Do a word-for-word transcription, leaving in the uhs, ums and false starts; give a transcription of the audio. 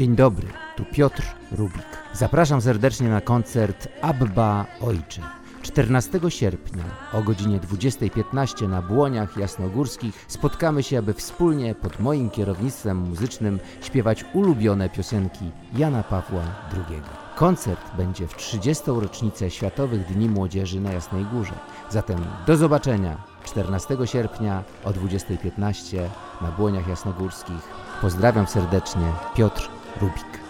Dzień dobry, tu Piotr Rubik. Zapraszam serdecznie na koncert Abba Ojcze. czternastego sierpnia o godzinie dwudziestej piętnaście na Błoniach Jasnogórskich spotkamy się, aby wspólnie pod moim kierownictwem muzycznym śpiewać ulubione piosenki Jana Pawła drugiego. Koncert będzie w trzydziestą rocznicę Światowych Dni Młodzieży na Jasnej Górze. Zatem do zobaczenia czternastego sierpnia o dwudziestej piętnaście na Błoniach Jasnogórskich. Pozdrawiam serdecznie, Piotr Rubik.